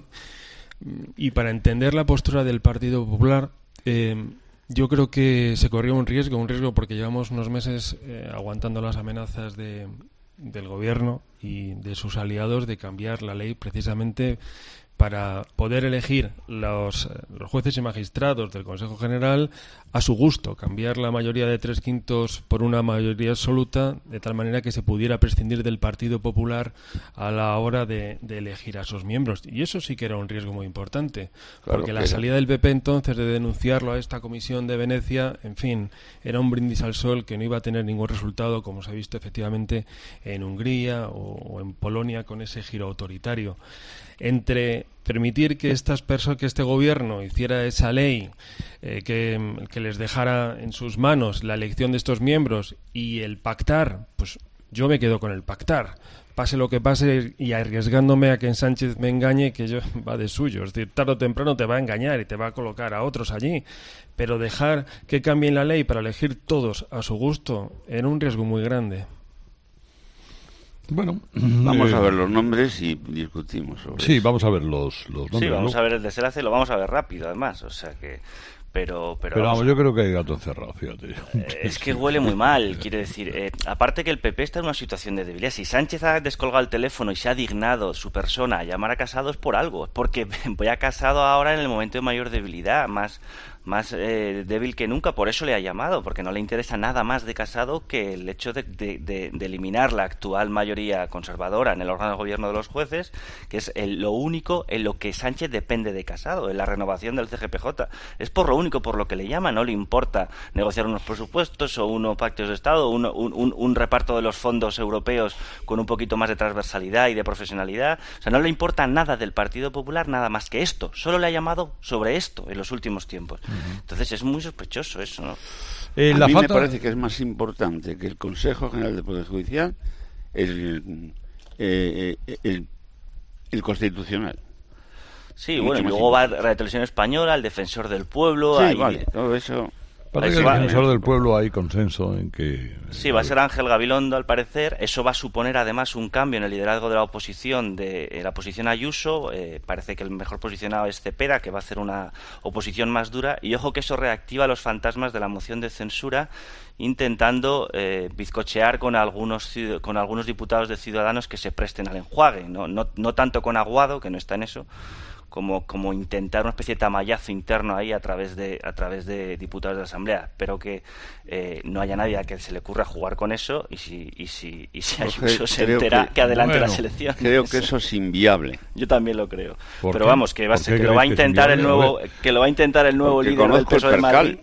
S15: y para entender la postura del Partido Popular, eh, yo creo que se corrió un riesgo, un riesgo porque llevamos unos meses eh, aguantando las amenazas de, del gobierno y de sus aliados de cambiar la ley precisamente para poder elegir los, los jueces y magistrados del Consejo General a su gusto, cambiar la mayoría de tres quintos por una mayoría absoluta, de tal manera que se pudiera prescindir del Partido Popular a la hora de, de elegir a sus miembros. Y eso sí que era un riesgo muy importante, claro, porque la salida del P P entonces de denunciarlo a esta Comisión de Venecia, en fin, era un brindis al sol que no iba a tener ningún resultado, como se ha visto efectivamente en Hungría o, o en Polonia con ese giro autoritario. Entre permitir que estas personas, que este gobierno hiciera esa ley eh, que, que les dejara en sus manos la elección de estos miembros, y el pactar, pues yo me quedo con el pactar, pase lo que pase, y arriesgándome a que en Sánchez me engañe, que yo va de suyo, es decir, tarde o temprano te va a engañar y te va a colocar a otros allí, pero dejar que cambien la ley para elegir todos a su gusto era un riesgo muy grande.
S1: Bueno,
S16: vamos
S1: eh,
S16: a ver los nombres y discutimos sobre
S1: sí,
S16: eso.
S1: vamos a ver los, los nombres.
S6: Sí, vamos
S1: ¿no?
S6: a ver el desenlace, lo vamos a ver rápido además, o sea que... Pero, pero,
S1: pero
S6: vamos,
S1: vamos, yo creo que hay gato encerrado, fíjate.
S6: Eh, es que huele muy mal, quiere decir. Eh, aparte que el P P está en una situación de debilidad. Si Sánchez ha descolgado el teléfono y se ha dignado su persona a llamar a Casado es por algo. Es porque voy a Casado ahora en el momento de mayor debilidad, más... más eh, débil que nunca, por eso le ha llamado, porque no le interesa nada más de Casado que el hecho de, de, de, de eliminar la actual mayoría conservadora en el órgano de gobierno de los jueces, que es el, lo único en lo que Sánchez depende de Casado, en la renovación del C G P J. Es por lo único por lo que le llama, no le importa negociar unos presupuestos o unos pactos de Estado, un, un, un, un reparto de los fondos europeos con un poquito más de transversalidad y de profesionalidad. O sea, no le importa nada del Partido Popular, nada más que esto. Solo le ha llamado sobre esto en los últimos tiempos. Entonces es muy sospechoso eso, ¿no?
S16: Eh, a la mí falta... me parece que es más importante que el Consejo General del Poder Judicial el, eh, el, el Constitucional.
S6: Sí, bueno, y luego va a Radio Televisión Española, el Defensor del Pueblo...
S16: Sí,
S6: ahí...
S16: vale, todo eso...
S1: Para que el Defensor del Pueblo hay consenso en que...
S6: Sí, va a ser Ángel Gabilondo, al parecer. Eso va a suponer, además, un cambio en el liderazgo de la oposición, de eh, la oposición a Ayuso. Eh, parece que el mejor posicionado es Cepeda, que va a hacer una oposición más dura. Y ojo que eso reactiva los fantasmas de la moción de censura, intentando eh, bizcochear con algunos con algunos diputados de Ciudadanos que se presten al enjuague. No, no, no tanto con Aguado, que no está en eso, como como intentar una especie de tamallazo interno ahí a través de a través de diputados de la Asamblea. Espero que eh, no haya nadie a que se le ocurra jugar con eso, y si y si y si Ayuso se entera que, que adelante bueno, las elecciones.
S16: Creo que eso es inviable.
S6: Yo también lo creo.
S16: qué?
S6: Pero vamos, que va a ser, que lo va a intentar el nuevo que lo va a intentar el nuevo
S16: Porque
S6: líder del P S O E de Madrid.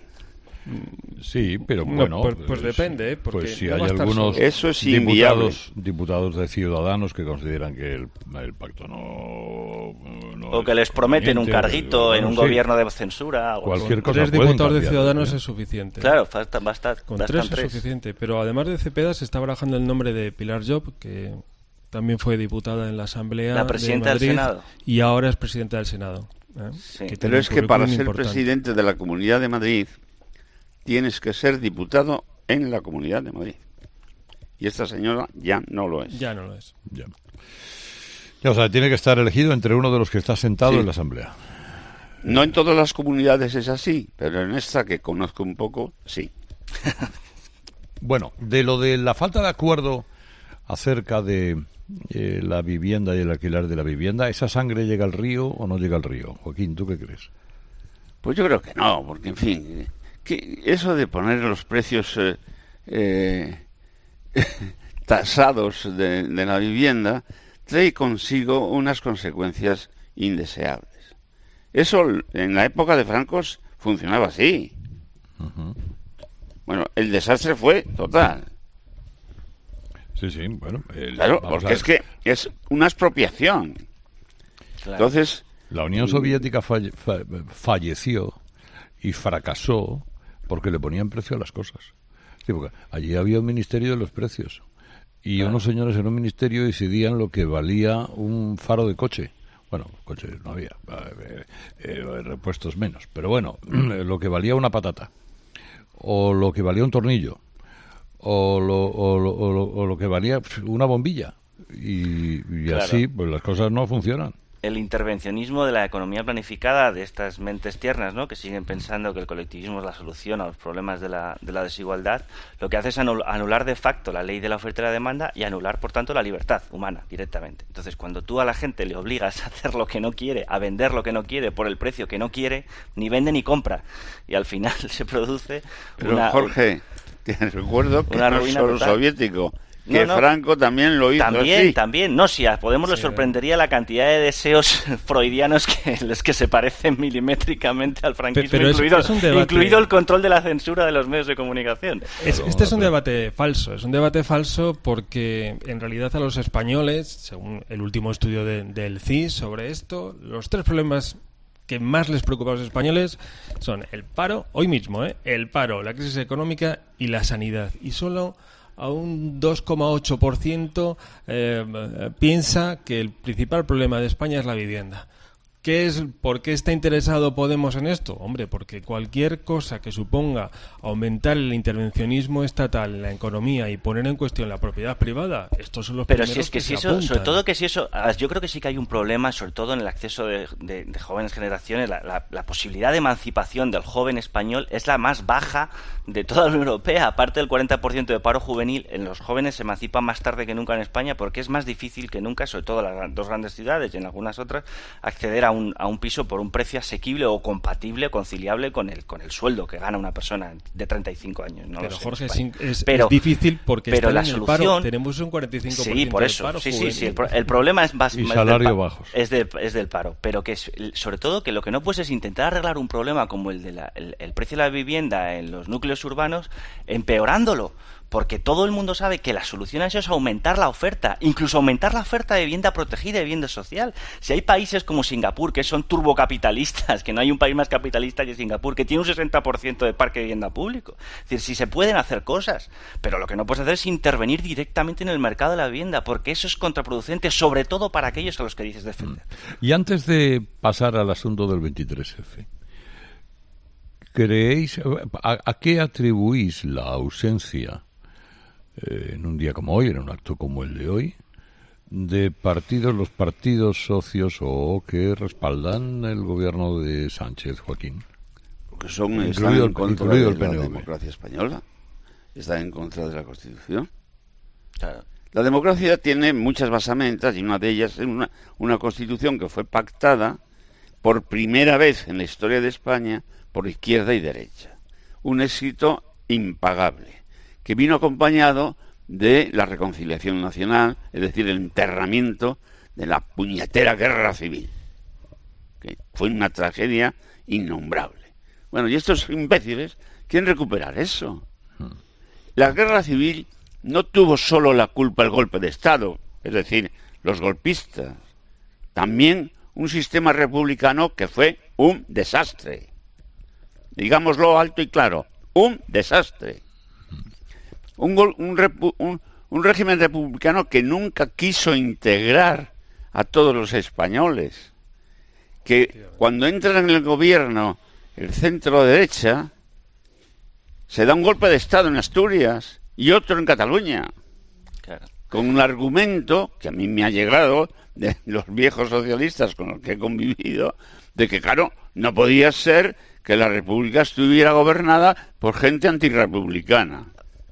S1: Sí, pero bueno,
S15: no, pues, pues depende, ¿eh? Porque
S1: pues si
S15: no
S1: hay algunos
S16: eso es
S1: diputados, diputados de Ciudadanos que consideran que el, el pacto no, no
S6: o que les prometen un carguito
S1: o,
S6: en un
S1: sí,
S6: gobierno de censura.
S1: Cualquier cosa.
S15: Tres diputados de Ciudadanos ¿eh? es suficiente.
S6: Claro, basta, basta,
S15: con
S6: bastan
S15: tres es
S6: tres.
S15: suficiente. Pero además de Cepeda se está barajando el nombre de Pilar Llop, que también fue diputada en la Asamblea
S6: la presidenta
S15: de Madrid
S6: del Senado
S15: y ahora es presidenta del Senado. ¿eh?
S6: Sí.
S15: Que
S16: Pero es que para ser
S15: importante.
S16: presidente de la Comunidad de Madrid tienes que ser diputado en la Comunidad de Madrid. Y esta señora ya no lo es.
S15: Ya no lo es.
S1: Ya. Ya, o sea, tiene que estar elegido entre uno de los que está sentado
S16: sí.
S1: en la Asamblea.
S16: No en todas las comunidades es así, pero en esta que conozco un poco, sí.
S1: Bueno, de lo de la falta de acuerdo acerca de eh, la vivienda y el alquiler de la vivienda, ¿esa sangre llega al río o no llega al río? Joaquín, ¿tú qué crees?
S16: Pues yo creo que no, porque en fin... que eso de poner los precios eh, eh, tasados de, de la vivienda trae consigo unas consecuencias indeseables. Eso en la época de Franco funcionaba así. Uh-huh. Bueno, el desastre fue total.
S1: Sí, sí, bueno. El,
S16: claro, porque es que es una expropiación. Claro. Entonces...
S1: La Unión Soviética falle, fa, falleció y fracasó porque le ponían precio a las cosas. Sí, porque allí había un ministerio de los precios y claro. unos señores en un ministerio decidían lo que valía un faro de coche. Bueno, coche no había, eh, eh, repuestos menos, pero bueno, lo que valía una patata o lo que valía un tornillo o lo, o lo, o lo, o lo que valía una bombilla y, y claro. así pues las cosas no funcionan.
S6: El intervencionismo de la economía planificada de estas mentes tiernas, ¿no?, que siguen pensando que el colectivismo es la solución a los problemas de la, de la desigualdad, lo que hace es anular de facto la ley de la oferta y la demanda y anular, por tanto, la libertad humana directamente. Entonces, cuando tú a la gente le obligas a hacer lo que no quiere, a vender lo que no quiere por el precio que no quiere, ni vende ni compra. Y al final se produce
S16: Pero
S6: una...
S16: Jorge, te recuerdo que
S6: una
S16: no es solo
S6: total.
S16: soviético. Que
S6: no, no.
S16: Franco también lo hizo
S6: También,
S16: así.
S6: también. No, si a Podemos sí, le sorprendería la cantidad de deseos freudianos que, los que se parecen milimétricamente al franquismo,
S15: pero
S6: incluido,
S15: es, es un debate...
S6: incluido el control de la censura de los medios de comunicación.
S15: Es, este es un debate falso. Es un debate falso porque, en realidad, a los españoles, según el último estudio de, del C I S sobre esto, los tres problemas que más les preocupa a los españoles son el paro, hoy mismo, ¿eh? el paro, la crisis económica y la sanidad. Y solo... a un dos coma ocho por ciento eh, piensa que el principal problema de España es la vivienda. ¿Qué es, ¿Por qué está interesado Podemos en esto? Hombre, porque cualquier cosa que suponga aumentar el intervencionismo estatal en la economía y poner en cuestión la propiedad privada, estos son los
S6: Pero
S15: primeros
S6: si es que,
S15: que
S6: si
S15: se
S6: eso,
S15: apuntan.
S6: sobre todo que si eso, yo creo que sí que hay un problema, sobre todo en el acceso de, de, de jóvenes generaciones, la, la, la posibilidad de emancipación del joven español es la más baja de toda la Unión Europea. Aparte del cuarenta por ciento de paro juvenil, en los jóvenes se emancipan más tarde que nunca en España porque es más difícil que nunca, sobre todo en las dos grandes ciudades y en algunas otras, acceder a un, a un piso por un precio asequible o compatible, conciliable con el con el sueldo que gana una persona de treinta y cinco años. No
S15: pero
S6: lo sé,
S15: Jorge,
S6: España.
S15: es,
S6: pero,
S15: es difícil porque
S6: pero
S15: están
S6: la
S15: en el
S6: solución,
S15: paro. Tenemos un cuarenta y cinco por ciento
S6: sí, por eso,
S15: del paro
S6: sí, sí,
S15: juvenil.
S6: sí, el, pro, el problema es más,
S1: y
S6: más
S1: salario
S6: del,
S1: bajos.
S6: Es, de, es del paro, pero que es, sobre todo que lo que no puedes es intentar arreglar un problema como el de la, el, el precio de la vivienda en los núcleos urbanos empeorándolo. Porque todo el mundo sabe que la solución a eso es aumentar la oferta, incluso aumentar la oferta de vivienda protegida y de vivienda social. Si hay países como Singapur, que son turbocapitalistas, que no hay un país más capitalista que Singapur, que tiene un sesenta por ciento de parque de vivienda público. Es decir, si se pueden hacer cosas, pero lo que no puedes hacer es intervenir directamente en el mercado de la vivienda, porque eso es contraproducente, sobre todo para aquellos a los que dices defender.
S1: Y antes de pasar al asunto del veintitrés efe, ¿creéis, a, a qué atribuís la ausencia en un día como hoy, en un acto como el de hoy, de partidos, los partidos socios o que respaldan el gobierno de Sánchez, Joaquín?
S16: Porque son
S1: incluido
S16: están en contra
S1: incluido
S16: de
S1: el
S16: la
S1: P N V.
S16: democracia española, están en contra de la Constitución. Claro. La democracia tiene muchas basamentas y una de ellas es una, una Constitución que fue pactada por primera vez en la historia de España por izquierda y derecha. Un éxito impagable, que vino acompañado de la reconciliación nacional, es decir, el enterramiento de la puñetera guerra civil, que fue una tragedia innombrable. Bueno, y estos imbéciles quieren recuperar eso. La guerra civil no tuvo solo la culpa el golpe de Estado, es decir, los golpistas, también un sistema republicano que fue un desastre. Digámoslo alto y claro, un desastre. Un, un, un, un régimen republicano que nunca quiso integrar a todos los españoles, que cuando entra en el gobierno el centro derecha se da un golpe de Estado en Asturias y otro en Cataluña, claro, con un argumento que a mí me ha llegado de los viejos socialistas con los que he convivido, de que claro, no podía ser que la república estuviera gobernada por gente antirrepublicana.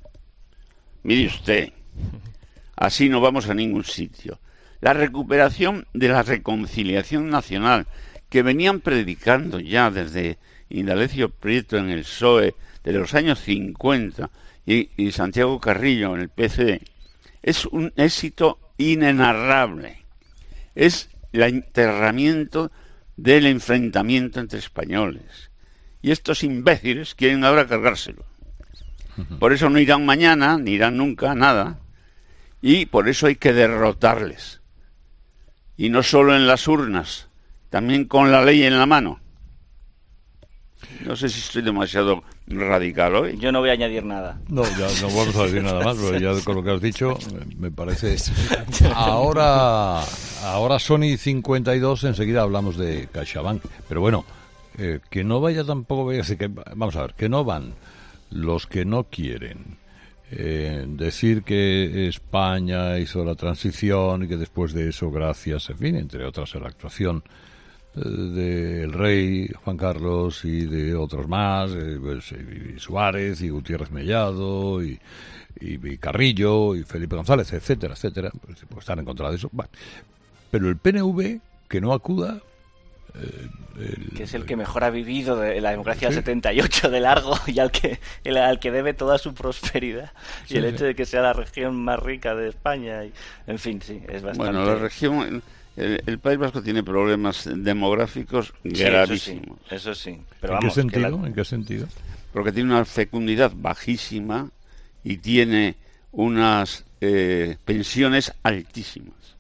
S16: Mire usted, así no vamos a ningún sitio. La recuperación de la reconciliación nacional que venían predicando ya desde Indalecio Prieto en el P S O E de los años cincuenta y, y Santiago Carrillo en el P C D, es un éxito inenarrable. Es el enterramiento del enfrentamiento entre españoles. Y estos imbéciles quieren ahora cargárselo. Por eso no irán mañana, ni irán nunca, nada. Y por eso hay que derrotarles. Y no solo en las urnas, también con la ley en la mano. No sé si estoy demasiado radical hoy.
S6: Yo no voy a añadir nada.
S1: No, ya no vamos a decir nada más, pero ya con lo que has dicho me parece... Ahora, ahora Sony cincuenta y dos, enseguida hablamos de CaixaBank. Pero bueno, eh, que no vaya tampoco... Que, vamos a ver, que no van los que no quieren eh, decir que España hizo la transición y que después de eso, gracias, en fin, entre otras, a la actuación eh, del rey Juan Carlos y de otros más, eh, pues, y Suárez y Gutiérrez Mellado y, y, y Carrillo y Felipe González, etcétera, etcétera, pues, pues están en contra de eso. Bueno, pero el P N V que no acuda... Eh, el,
S6: que es el que mejor ha vivido de la democracia del ¿sí? setenta y ocho de largo y al que el, al que debe toda su prosperidad sí, y el sí. hecho de que sea la región más rica de España y, en fin, sí, es bastante...
S16: Bueno, la región, el, el País Vasco tiene problemas demográficos sí, gravísimos.
S6: Eso sí, eso sí. Pero
S1: ¿En
S6: vamos,
S1: qué sentido?
S6: la...
S1: ¿En qué sentido?
S16: Porque tiene una fecundidad bajísima y tiene unas eh, pensiones altísimas.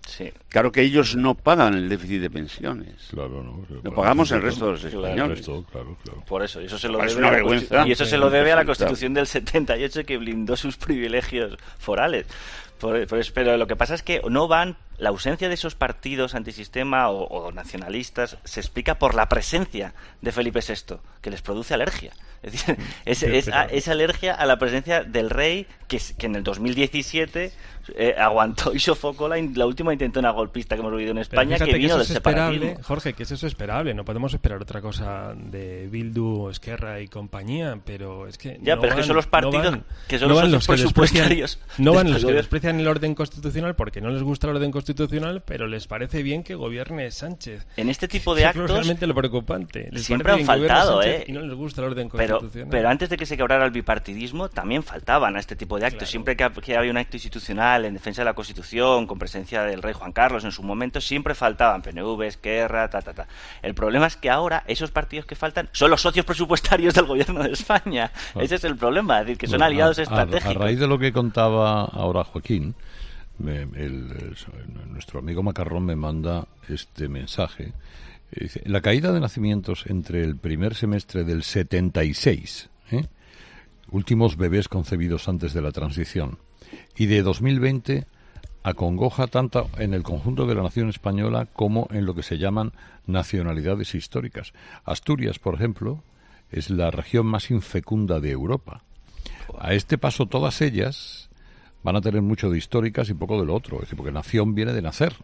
S6: Sí.
S16: Claro que ellos no pagan el déficit de pensiones.
S1: Claro, no.
S16: Lo
S1: Claro,
S16: pagamos el
S1: claro,
S16: resto de los
S1: claro,
S16: españoles.
S1: el resto, claro, claro.
S6: Por eso, y eso se lo
S16: Es
S6: debe
S16: una
S6: a la
S16: vergüenza.
S6: Constitu- y eso se lo debe a la Constitución del setenta y ocho, que blindó sus privilegios forales. Por, por eso, pero lo que pasa es que no van, la ausencia de esos partidos antisistema o, o nacionalistas se explica por la presencia de Felipe sexto, que les produce alergia. Es decir, es, es, a, es alergia a la presencia del rey que, que en el dos mil diecisiete eh, aguantó y sofocó la, la última intentona golpista que hemos vivido en España, que vino
S15: que
S6: del separatismo.
S15: Jorge, que eso es esperable. No podemos esperar otra cosa de Bildu, Esquerra y compañía, pero es que
S6: ya,
S15: no
S6: pero
S15: van,
S6: es que son los partidos
S15: no van,
S6: que son
S15: no
S6: los
S15: van los que
S6: presupuestarios.
S15: Desprecian, no van los que desprecian el orden constitucional porque no les gusta el orden constitucional, pero les parece bien que gobierne Sánchez.
S6: En este tipo de actos
S15: es realmente lo preocupante. Les
S6: siempre han faltado, ¿eh?
S15: Y no les gusta el orden
S6: pero,
S15: constitucional.
S6: Pero antes de que se quebrara el bipartidismo, también faltaban a este tipo de actos. Claro. Siempre que, que había un acto institucional en defensa de la Constitución, con presencia del rey Juan Carlos en su momento, siempre faltaban P N V, Esquerra, ta, ta, ta. El problema es que ahora esos partidos que faltan son los socios presupuestarios del gobierno de España. Bueno. Ese es el problema, es decir, que son bueno, aliados
S1: a,
S6: estratégicos.
S1: A, a raíz de lo que contaba ahora Joaquín, me, el, el, nuestro amigo Macarrón me manda este mensaje. Dice, la caída de nacimientos entre el primer semestre del setenta y seis, ¿eh? últimos bebés concebidos antes de la transición, y de dos mil veinte acongoja tanto en el conjunto de la nación española como en lo que se llaman nacionalidades históricas. Asturias, por ejemplo, es la región más infecunda de Europa. A este paso, todas ellas van a tener mucho de históricas y poco de lo otro, es decir, porque nación viene de nacer.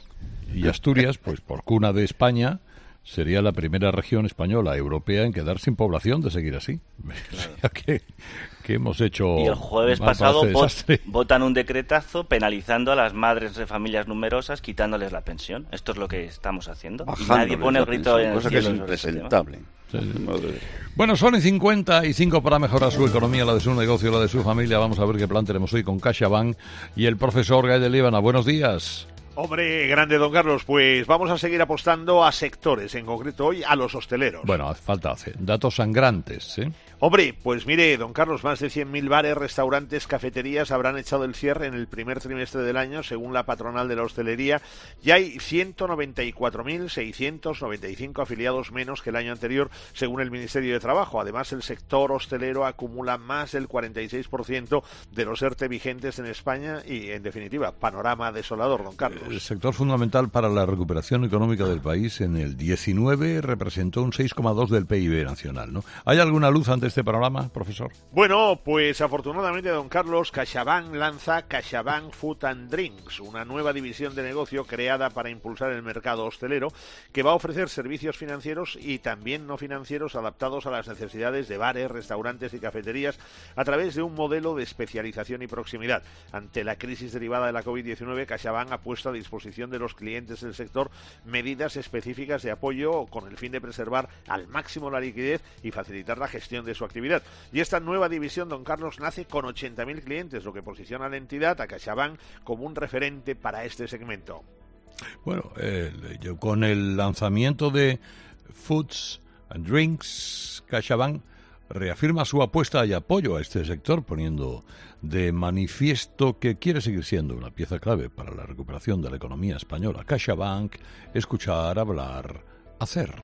S1: Y Asturias, pues por cuna de España, sería la primera región española europea en quedar sin población de seguir así. Claro. O sea que, que hemos hecho...
S6: Y el jueves pasado vot, votan un decretazo penalizando a las madres de familias numerosas, quitándoles la pensión. Esto es lo que estamos haciendo.
S16: Bajando
S6: y nadie pone el grito en el
S16: cosa
S6: cielo.
S16: Que es impresentable.
S1: Sí, sí. Bueno, son en cincuenta y cinco para mejorar su economía, la de su negocio, la de su familia. Vamos a ver qué plan tenemos hoy con CaixaBank y el profesor Gael de Líbana. Buenos días.
S7: Hombre, grande don Carlos, pues vamos a seguir apostando a sectores, en concreto hoy a los hosteleros.
S1: Bueno, falta hacer datos sangrantes, ¿eh?
S7: Hombre, pues mire, don Carlos, más de cien mil bares, restaurantes, cafeterías habrán echado el cierre en el primer trimestre del año, según la patronal de la hostelería, y hay ciento noventa y cuatro mil seiscientos noventa y cinco afiliados menos que el año anterior, según el Ministerio de Trabajo. Además, el sector hostelero acumula más del cuarenta y seis por ciento de los ERTE vigentes en España y, en definitiva, panorama desolador, don Carlos.
S1: El sector fundamental para la recuperación económica del país en el diecinueve representó un seis coma dos del P I B nacional, ¿no? ¿Hay alguna luz ante este panorama, profesor?
S7: Bueno, pues afortunadamente, don Carlos, CaixaBank lanza CaixaBank Food and Drinks, una nueva división de negocio creada para impulsar el mercado hostelero, que va a ofrecer servicios financieros y también no financieros adaptados a las necesidades de bares, restaurantes y cafeterías a través de un modelo de especialización y proximidad. Ante la crisis derivada de la COVID diecinueve, CaixaBank ha puesto a disposición de los clientes del sector medidas específicas de apoyo con el fin de preservar al máximo la liquidez y facilitar la gestión de su actividad. Y esta nueva división, don Carlos, nace con ochenta mil clientes, lo que posiciona a la entidad, a CaixaBank, como un referente para este segmento.
S1: Bueno, eh, yo, con el lanzamiento de Foods and Drinks, CaixaBank reafirma su apuesta y apoyo a este sector, poniendo de manifiesto que quiere seguir siendo una pieza clave para la recuperación de la economía española. CaixaBank, escuchar, hablar, hacer.